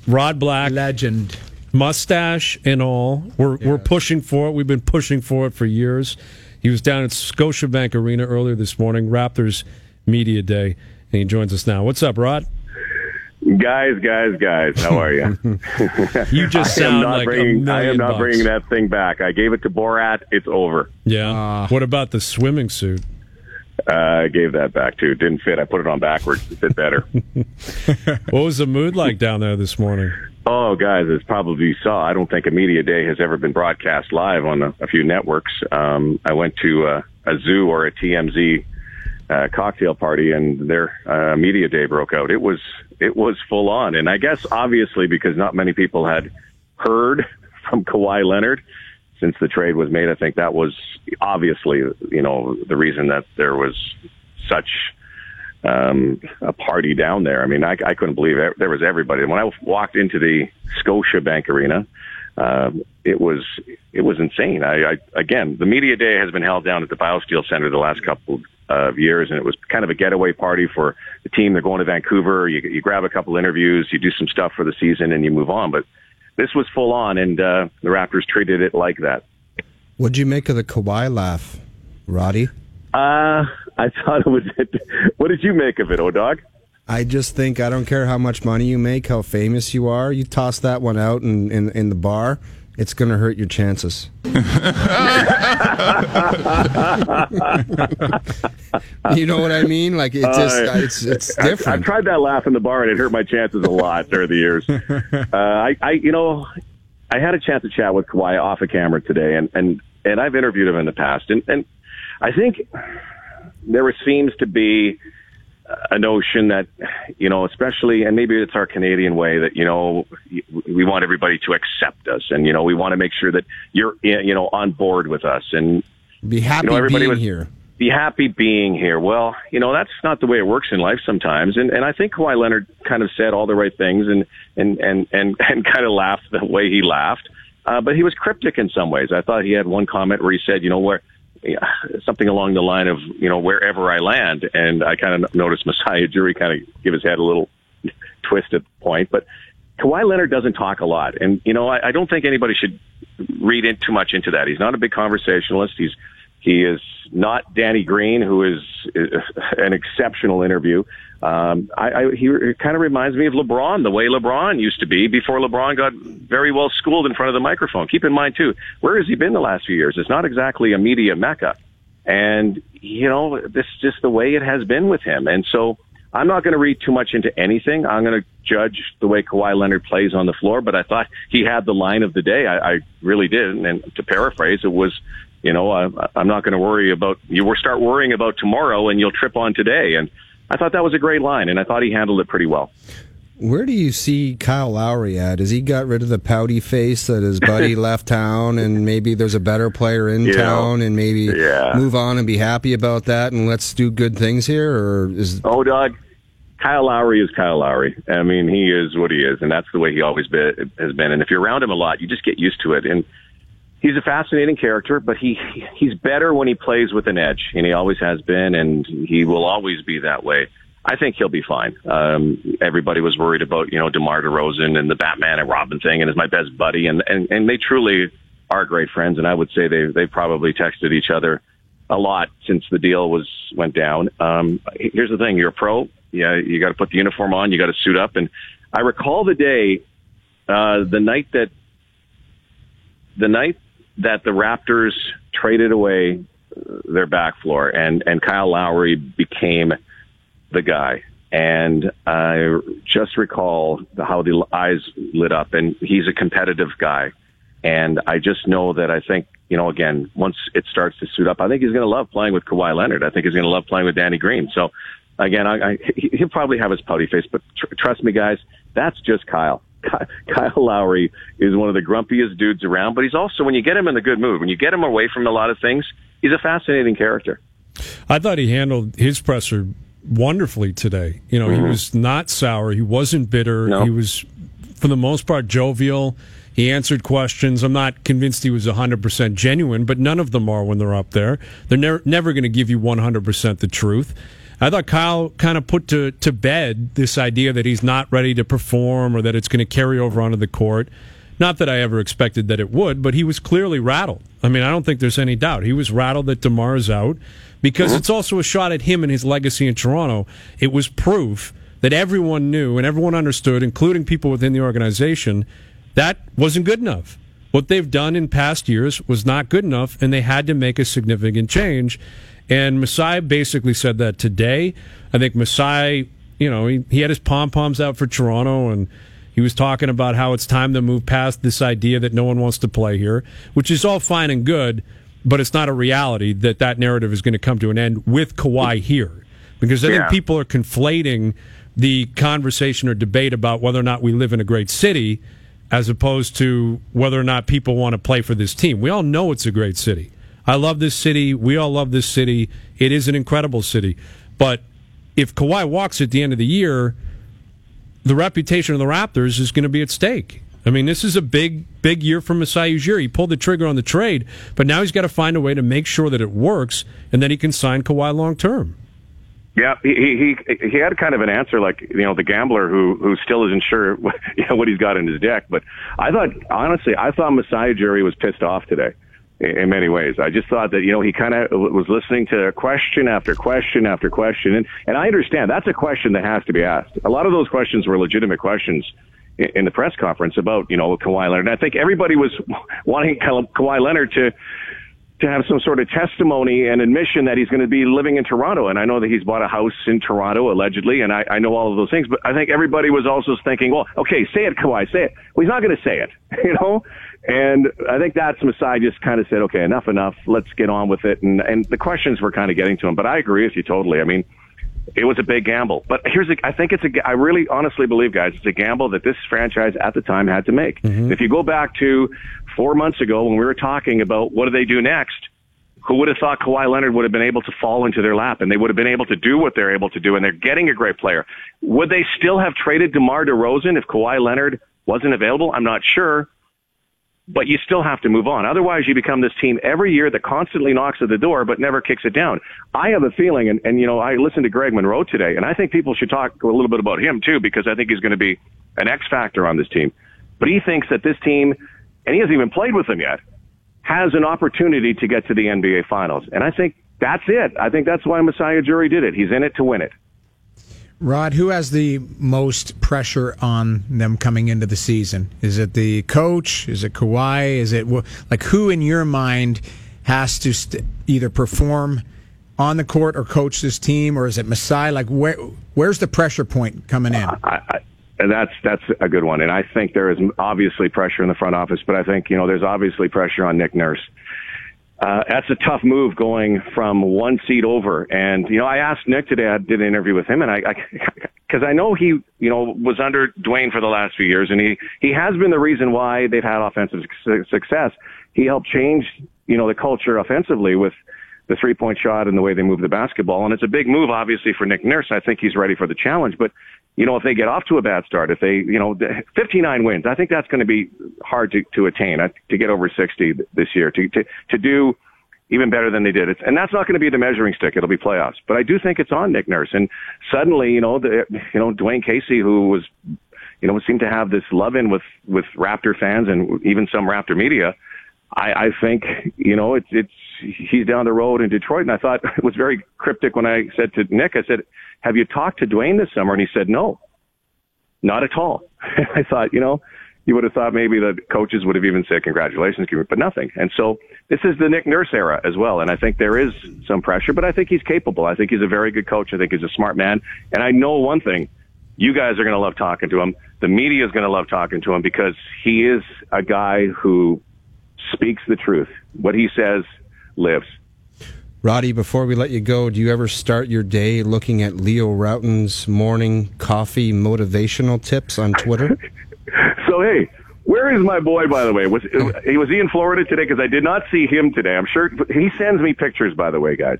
Rod Black, legend, mustache and all. We're pushing for it. We've been pushing for it for years. He was down at Scotiabank Arena earlier this morning, Raptors Media Day, and he joins us now. What's up, Rod? Guys, how are you? You just sound like $1 million. I am not bringing that thing back. I gave it to Borat. It's over. Yeah. What about the swimming suit? I gave that back, too. It didn't fit. I put it on backwards. It fit better. What was the mood like down there this morning? Oh, guys, as probably you saw, I don't think a media day has ever been broadcast live on a few networks. I went to a zoo or a TMZ cocktail party, and their media day broke out. It was full on, and I guess obviously because not many people had heard from Kawhi Leonard since the trade was made. I think that was obviously the reason that there was such a party down there. I mean, I couldn't believe it. There was everybody. When I walked into the Scotiabank Arena, it was insane. Again, the media day has been held down at the BioSteel Center the last couple of years, and it was kind of a getaway party for the team. They're going to Vancouver. You grab a couple interviews, you do some stuff for the season, and you move on. But this was full on, and the Raptors treated it like that. What'd you make of the Kawhi laugh, Roddy? I thought it was. What did you make of it, O-Dog? I just think I don't care how much money you make, how famous you are. You toss that one out in the bar, it's going to hurt your chances. You know what I mean? Like it's different. I've tried that laugh in the bar, and it hurt my chances a lot through the years. I had a chance to chat with Kawhi off of camera today, and I've interviewed him in the past, and I think there seems to be a notion that, especially, and maybe it's our Canadian way, that, we want everybody to accept us, and, we want to make sure that you're, on board with us, and be happy being here. Be happy being here. Well, that's not the way it works in life sometimes, and I think Kawhi Leonard kind of said all the right things and kind of laughed the way he laughed, but he was cryptic in some ways. I thought he had one comment where he said, something along the line of, wherever I land. And I kind of noticed Masai Ujiri kind of give his head a little twist at the point. But Kawhi Leonard doesn't talk a lot. And, I don't think anybody should read in too much into that. He's not a big conversationalist. He is not Danny Green, who is an exceptional interview. He kind of reminds me of LeBron, the way LeBron used to be before LeBron got very well schooled in front of the microphone. Keep in mind, too, where has he been the last few years? It's not exactly a media mecca. And, this is just the way it has been with him. And so I'm not going to read too much into anything. I'm going to judge the way Kawhi Leonard plays on the floor. But I thought he had the line of the day. I really did. And to paraphrase, it was, I'm not going to worry about, you will start worrying about tomorrow and you'll trip on today. And I thought that was a great line, and I thought he handled it pretty well. Where do you see Kyle Lowry at? Has he got rid of the pouty face that his buddy left town, and maybe there's a better player in town, and maybe move on and be happy about that, and let's do good things here? Or is Dog, Kyle Lowry is Kyle Lowry. I mean, he is what he is, and that's the way he always has been. And if you're around him a lot, you just get used to it. And he's a fascinating character, but he's better when he plays with an edge, and he always has been, and he will always be that way. I think he'll be fine. Everybody was worried about, DeMar DeRozan and the Batman and Robin thing, and is my best buddy, and they truly are great friends, and I would say they probably texted each other a lot since the deal went down. Here's the thing: you're a pro. Yeah, you got to put the uniform on. You got to suit up. And I recall the day, the night that the Raptors traded away their back floor, and Kyle Lowry became the guy. And I just recall how the eyes lit up, and he's a competitive guy. And I just know that I think, again, once it starts to suit up, I think he's going to love playing with Kawhi Leonard. I think he's going to love playing with Danny Green. So, again, he'll probably have his pouty face, but trust me, guys, that's just Kyle. Kyle Lowry is one of the grumpiest dudes around, but he's also, when you get him in the good mood, when you get him away from a lot of things, he's a fascinating character. I thought he handled his presser wonderfully today. He was not sour. He wasn't bitter. No. He was, for the most part, jovial. He answered questions. I'm not convinced he was 100% genuine, but none of them are when they're up there. They're never going to give you 100% the truth. I thought Kyle kind of put to bed this idea that he's not ready to perform or that it's going to carry over onto the court. Not that I ever expected that it would, but he was clearly rattled. I mean, I don't think there's any doubt. He was rattled that DeMar is out because it's also a shot at him and his legacy in Toronto. It was proof that everyone knew and everyone understood, including people within the organization, that wasn't good enough. What they've done in past years was not good enough, and they had to make a significant change. And Masai basically said that today. I think Masai, he had his pom-poms out for Toronto, and he was talking about how it's time to move past this idea that no one wants to play here, which is all fine and good, but it's not a reality that narrative is going to come to an end with Kawhi here. Because I think people are conflating the conversation or debate about whether or not we live in a great city as opposed to whether or not people want to play for this team. We all know it's a great city. I love this city. We all love this city. It is an incredible city. But if Kawhi walks at the end of the year, the reputation of the Raptors is going to be at stake. I mean, this is a big year for Masai Ujiri. He pulled the trigger on the trade, but now he's got to find a way to make sure that it works and that he can sign Kawhi long term. Yeah, he had kind of an answer like, the gambler who still isn't sure what he's got in his deck. But I thought Masai Ujiri was pissed off today in many ways. I just thought that, he kind of was listening to question after question after question. And I understand that's a question that has to be asked. A lot of those questions were legitimate questions in the press conference about, Kawhi Leonard. And I think everybody was wanting Kawhi Leonard to have some sort of testimony and admission that he's going to be living in Toronto. And I know that he's bought a house in Toronto, allegedly, and I know all of those things. But I think everybody was also thinking, well, okay, say it, Kawhi, say it. Well, he's not going to say it, And I think that's Masai just kind of said, okay, enough, let's get on with it. And the questions were kind of getting to him. But I agree with you totally. I mean, it was a big gamble. But I really honestly believe, guys, it's a gamble that this franchise at the time had to make. Mm-hmm. If you go back to 4 months ago when we were talking about what do they do next, who would have thought Kawhi Leonard would have been able to fall into their lap and they would have been able to do what they're able to do, and they're getting a great player. Would they still have traded DeMar DeRozan if Kawhi Leonard wasn't available? I'm not sure. But you still have to move on. Otherwise, you become this team every year that constantly knocks at the door but never kicks it down. I have a feeling, and I listened to Greg Monroe today, and I think people should talk a little bit about him too, because I think he's going to be an X factor on this team. But he thinks that this team, and he hasn't even played with them yet, has an opportunity to get to the NBA Finals. And I think that's it. I think that's why Masai Ujiri did it. He's in it to win it. Rod, who has the most pressure on them coming into the season? Is it the coach? Is it Kawhi? Is it who in your mind has to either perform on the court or coach this team, or is it Masai? Where's the pressure point coming in? That's a good one, and I think there is obviously pressure in the front office, but I think there's obviously pressure on Nick Nurse. That's a tough move going from one seat over. And, I asked Nick today, I did an interview with him, and because I know he, was under Dwayne for the last few years, and he has been the reason why they've had offensive success. He helped change, the culture offensively with the three-point shot and the way they move the basketball. And it's a big move, obviously, for Nick Nurse. I think he's ready for the challenge. But, if they get off to a bad start, if they, 59 wins, I think that's going to be hard to attain, to get over 60 this year, to do even better than they did. And that's not going to be the measuring stick. It'll be playoffs. But I do think it's on Nick Nurse. And suddenly, Dwayne Casey, who was, seemed to have this love-in with Raptor fans and even some Raptor media, I think, he's down the road in Detroit. And I thought it was very cryptic when I said to Nick, I said, have you talked to Dwayne this summer? And he said, no, not at all. I thought, you would have thought maybe the coaches would have even said congratulations, but nothing. And so this is the Nick Nurse era as well. And I think there is some pressure, but I think he's capable. I think he's a very good coach. I think he's a smart man. And I know one thing, you guys are going to love talking to him. The media is going to love talking to him because he is a guy who speaks the truth. What he says lives. Roddy, before we let you go, do you ever start your day looking at Leo Routen's morning coffee motivational tips on Twitter? So, hey, where is my boy, by the way? Was he in Florida today? Because I did not see him today. I'm sure he sends me pictures, by the way, guys.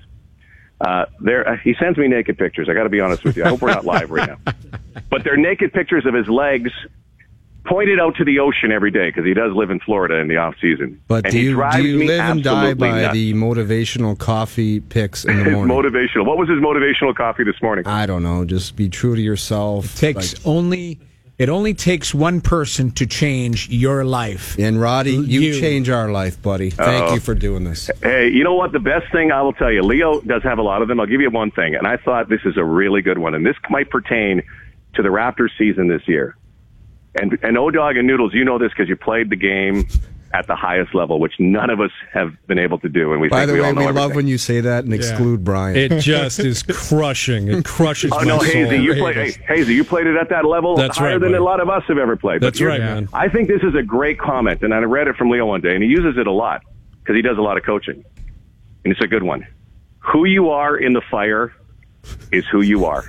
He sends me naked pictures. I got to be honest with you. I hope we're not live right now. But they're naked pictures of his legs pointed out to the ocean every day because he does live in Florida in the off season. But and do you live and die by nuts. the motivational coffee picks in the morning? Motivational. What was his motivational coffee this morning? I don't know. Just be true to yourself. It only takes one person to change your life. And Roddy, you change our life, buddy. Thank you for doing this. Hey, you know what? The best thing I will tell you, Leo does have a lot of them. I'll give you one thing, and I thought this is a really good one, and this might pertain to the Raptors season this year. And O-Dog and Noodles, you know this because you played the game at the highest level, which none of us have been able to do. And we By the way, all know we everything. love when you say that and exclude Brian. It just is crushing. It crushes my soul. Hazy, you played it at that level higher than a lot of us have ever played. That's right, man. I think this is a great comment, and I read it from Leo one day, and he uses it a lot because he does a lot of coaching. And it's a good one. Who you are in the fire is who you are.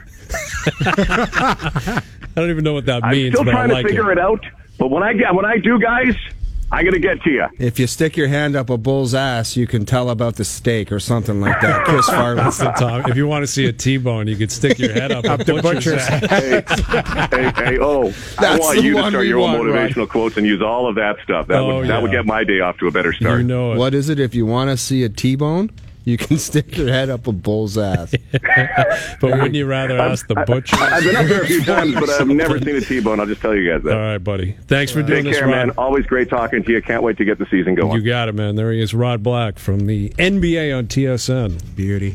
I don't even know what that means. I'm still trying to figure it out, but when I do, guys, I'm going to get to you. If you stick your hand up a bull's ass, you can tell about the steak or something like that. Chris Farley. If you want to see a T-bone, you could stick your head up the butcher's ass. I want you to start your own motivational quotes and use all of that stuff. That would get my day off to a better start. You know it. What is it? If you want to see a T-bone, you can stick your head up a bull's ass. But wouldn't you rather ask the butcher? I've been up there a few times, but I've never seen a T-bone. I'll just tell you guys that. All right, buddy. Thanks for doing this, Take care, man. Always great talking to you. Can't wait to get the season going. You got it, man. There he is, Rod Black from the NBA on TSN. Beauty.